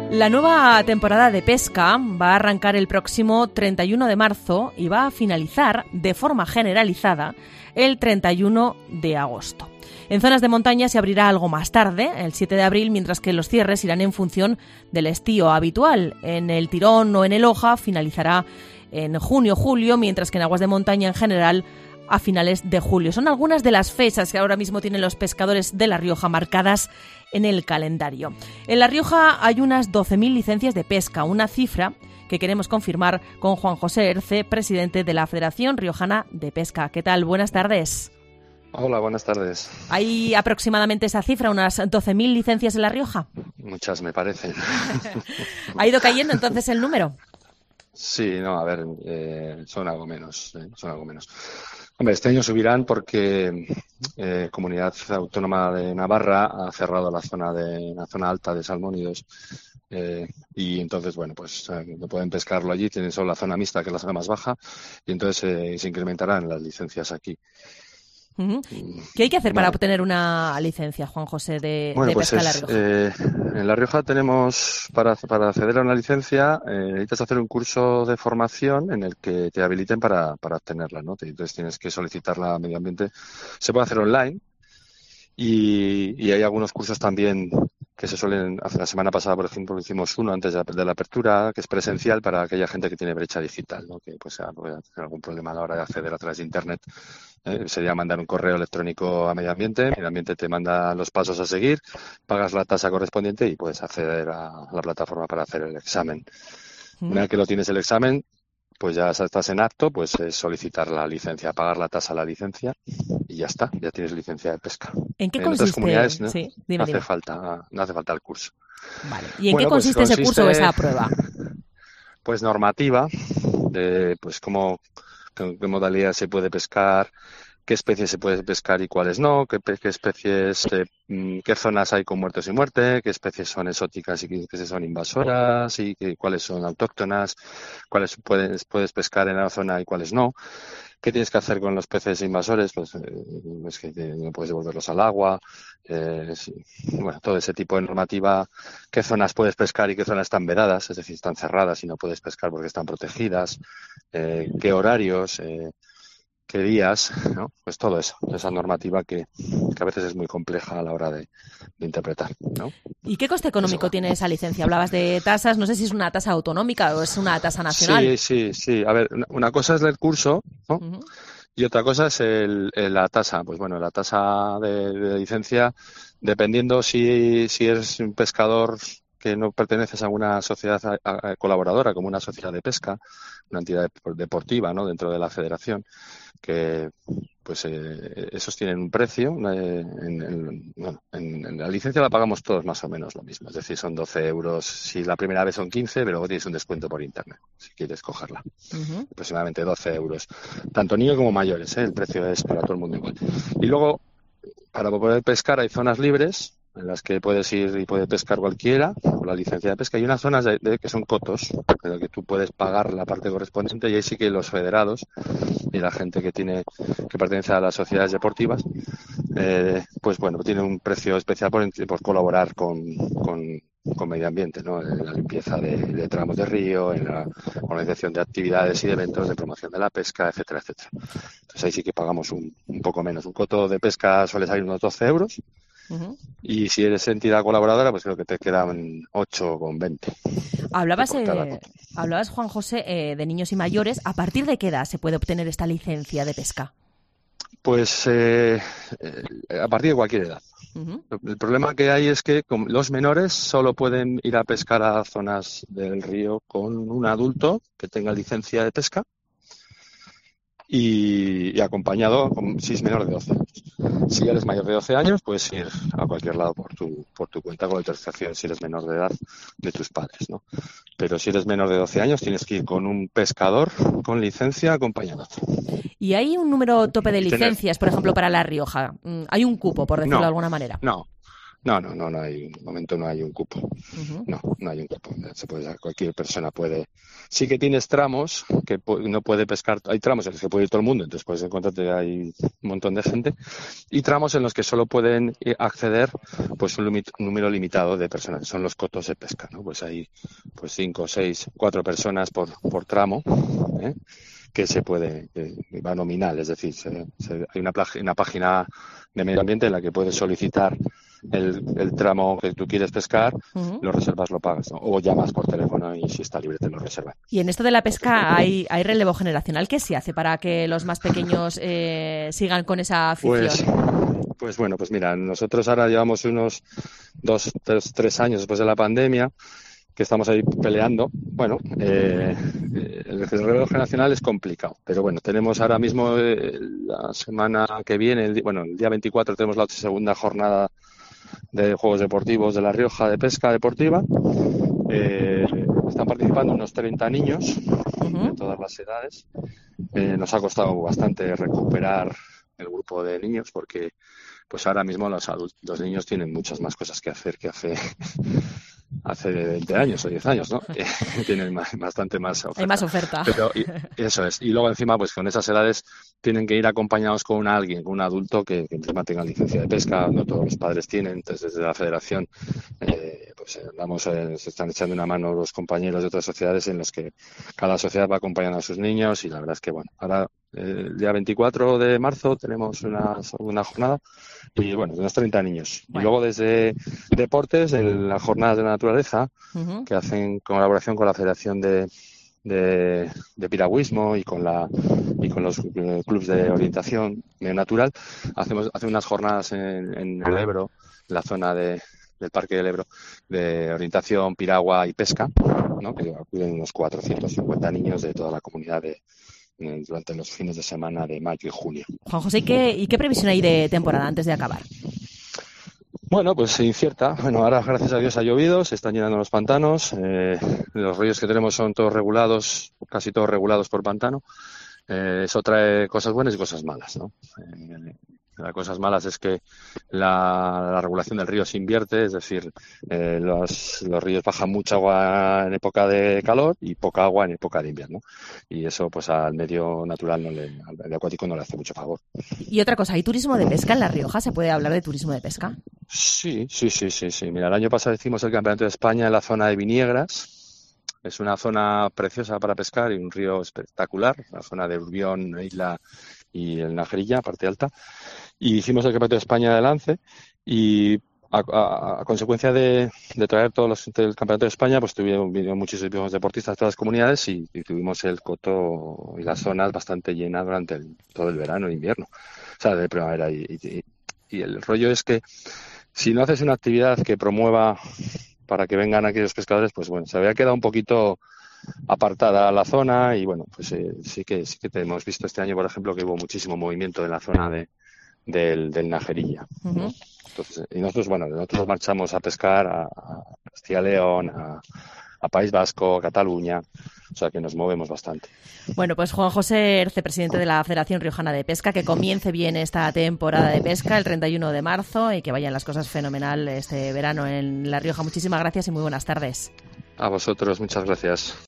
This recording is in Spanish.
La nueva temporada de pesca va a arrancar el próximo 31 de marzo y va a finalizar de forma generalizada el 31 de agosto. En zonas de montaña se abrirá algo más tarde, el 7 de abril, mientras que los cierres irán en función del estío habitual. En el Tirón o en el Oja finalizará en junio-julio, mientras que en aguas de montaña en general a finales de julio. Son algunas de las fechas que ahora mismo tienen los pescadores de La Rioja marcadas en el calendario. En La Rioja hay unas 12.000 licencias de pesca, una cifra que queremos confirmar con Juan José Erce, presidente de la Federación Riojana de Pesca. ¿Qué tal? Buenas tardes. Hola, buenas tardes. ¿Hay aproximadamente esa cifra, unas 12.000 licencias en La Rioja? Muchas, me parecen. ¿Ha ido cayendo entonces el número? Sí, no, a ver, son algo menos, Hombre, este año subirán porque Comunidad Autónoma de Navarra ha cerrado la zona alta de salmónidos y entonces, bueno, pues no pueden pescarlo allí, tienen solo la zona mixta, que es la zona más baja, y entonces se incrementarán las licencias aquí. ¿Qué hay que hacer para obtener una licencia, Juan José, de pesca en La Rioja? En La Rioja tenemos, para acceder a una licencia, necesitas hacer un curso de formación en el que te habiliten para obtenerla, ¿no? Entonces tienes que solicitarla a Medio Ambiente. Se puede hacer online y hay algunos cursos también que se suelen hacer. La semana pasada, por ejemplo, hicimos uno antes de la apertura, que es presencial para aquella gente que tiene brecha digital, ¿no? Que pues puede tener algún problema a la hora de acceder a través de Internet. Sería mandar un correo electrónico a Medio Ambiente te manda los pasos a seguir, pagas la tasa correspondiente y puedes acceder a la plataforma para hacer el examen. Una vez que lo tienes el examen, pues ya estás en apto, pues solicitar la licencia, pagar la tasa a la licencia y ya está, ya tienes licencia de pesca. ¿En qué consiste? En otras comunidades, ¿no? Sí, no hace falta el curso. Vale. ¿Y en qué consiste ese curso o esa prueba? Pues normativa, de pues qué modalidad se puede pescar, qué especies se puede pescar y cuáles no, qué especies, qué zonas hay con muertos y muerte, qué especies son exóticas y qué son invasoras y cuáles son autóctonas, cuáles puedes pescar en la zona y cuáles no. ¿Qué tienes que hacer con los peces invasores? Pues es que no puedes devolverlos al agua. Bueno, todo ese tipo de normativa. ¿Qué zonas puedes pescar y qué zonas están vedadas? Es decir, están cerradas y no puedes pescar porque están protegidas. ¿Qué horarios? ¿Qué días? ¿No? Pues todo eso. Esa normativa que a veces es muy compleja a la hora de interpretar, ¿no? ¿Y qué coste económico tiene esa licencia? Hablabas de tasas, no sé si es una tasa autonómica o es una tasa nacional. Sí. A ver, una cosa es el curso, ¿no? Y otra cosa es la tasa. Pues bueno, la tasa de licencia, dependiendo si eres un pescador que no perteneces a una sociedad colaboradora, como una sociedad de pesca, una entidad deportiva, ¿no? Dentro de la federación, que pues esos tienen un precio. En la licencia la pagamos todos más o menos lo mismo, es decir, son 12 euros. Si la primera vez son 15, pero luego tienes un descuento por internet, si quieres cogerla. Aproximadamente 12 euros. Tanto niños como mayores, el precio es para todo el mundo igual. Y luego, para poder pescar hay zonas libres en las que puedes ir y puede pescar cualquiera con la licencia de pesca. Hay unas zonas que son cotos, en las que tú puedes pagar la parte correspondiente, y ahí sí que los federados y la gente que pertenece a las sociedades deportivas, pues bueno, tiene un precio especial por colaborar con Medio Ambiente, ¿no? En la limpieza de tramos de río, en la organización de actividades y de eventos de promoción de la pesca, etcétera, etcétera. Entonces ahí sí que pagamos un poco menos. Un coto de pesca suele salir unos 12 euros. Y si eres entidad colaboradora, pues creo que te quedan 8,20. Hablabas, Juan José, de niños y mayores. ¿A partir de qué edad se puede obtener esta licencia de pesca? Pues a partir de cualquier edad. El problema que hay es que los menores solo pueden ir a pescar a zonas del río con un adulto que tenga licencia de pesca y acompañado, si es menor de 12 años. Si eres mayor de 12 años, puedes ir a cualquier lado por tu cuenta, con autorización, si eres menor de edad, de tus padres, ¿no? Pero si eres menor de 12 años, tienes que ir con un pescador con licencia acompañado. ¿Y hay un número tope de licencias, por ejemplo, para La Rioja? ¿Hay un cupo, por decirlo de alguna manera? No hay, de momento no hay un cupo. No hay un cupo. Cualquier persona puede. Sí que tienes tramos que no puede pescar. Hay tramos en los que puede ir todo el mundo, entonces puedes encontrarte hay un montón de gente. Y tramos en los que solo pueden acceder pues un número limitado de personas, que son los cotos de pesca, ¿no? Pues hay 5, 6, 4 personas por tramo, que se puede, va nominal, es decir, hay una página de medio ambiente en la que puedes solicitar el tramo que tú quieres pescar, lo reservas, lo pagas, ¿no? O llamas por teléfono y si está libre te lo reservan. Y en esto de la pesca hay relevo generacional. ¿Qué se hace para que los más pequeños sigan con esa afición? Pues bueno, pues mira, nosotros ahora llevamos unos 2, 3 años después de la pandemia que estamos ahí peleando. Bueno, el relevo generacional es complicado, pero bueno, tenemos ahora mismo la semana que viene, el día 24 tenemos la segunda jornada de Juegos Deportivos de La Rioja de pesca deportiva. Están participando unos 30 niños de todas las edades. Nos ha costado bastante recuperar el grupo de niños porque pues ahora mismo los niños tienen muchas más cosas que hacer que hace 20 años o 10 años, ¿no? Tienen bastante más oferta. Hay más oferta. Pero, eso es. Y luego encima, pues con esas edades tienen que ir acompañados con con un adulto que encima tenga licencia de pesca. No todos los padres tienen. Entonces, desde la federación, se están echando una mano los compañeros de otras sociedades en los que cada sociedad va acompañando a sus niños y la verdad es que, bueno, ahora el día 24 de marzo tenemos una jornada y, bueno, de unos 30 niños. Bueno. Y luego desde deportes, en las jornadas de la naturaleza, que hacen colaboración con la Federación de Piragüismo y con los clubes de orientación natural, hacen unas jornadas en el Ebro, en la zona del Parque del Ebro, de orientación, piragua y pesca, ¿no? Que acuden unos 450 niños de toda la comunidad durante los fines de semana de mayo y junio. Juan José, ¿y qué previsión hay de temporada antes de acabar? Bueno, pues incierta. Bueno, ahora gracias a Dios ha llovido, se están llenando los pantanos, los ríos que tenemos son todos regulados, casi todos regulados por pantano. Eso trae cosas buenas y cosas malas, ¿no? Las cosas malas es que la regulación del río se invierte, es decir, los ríos bajan mucha agua en época de calor y poca agua en época de invierno. Y eso pues al medio natural, al medio acuático no le hace mucho favor. Y otra cosa, ¿hay turismo de pesca en La Rioja? ¿Se puede hablar de turismo de pesca? Sí. Mira, el año pasado hicimos el Campeonato de España en la zona de Viñegras. Es una zona preciosa para pescar y un río espectacular, la zona de Urbión, Isla y el Najerilla, parte alta. Y hicimos el Campeonato de España de lance y a consecuencia de traer todos los del Campeonato de España, pues tuvieron muchísimos deportistas de todas las comunidades y tuvimos el coto y las zonas bastante llenas durante todo el verano e invierno, o sea, de primavera. Y el rollo es que si no haces una actividad que promueva para que vengan aquí los pescadores, pues bueno, se había quedado un poquito apartada la zona y bueno, pues sí que te hemos visto este año, por ejemplo, que hubo muchísimo movimiento en la zona del Najerilla, ¿no? Entonces, y nosotros marchamos a pescar a Castilla y León, a País Vasco, a Cataluña, o sea que nos movemos bastante. Bueno, pues Juan José Erce, presidente de la Federación Riojana de Pesca, que comience bien esta temporada de pesca el 31 de marzo y que vayan las cosas fenomenal este verano en La Rioja. Muchísimas gracias y muy buenas tardes. A vosotros, muchas gracias.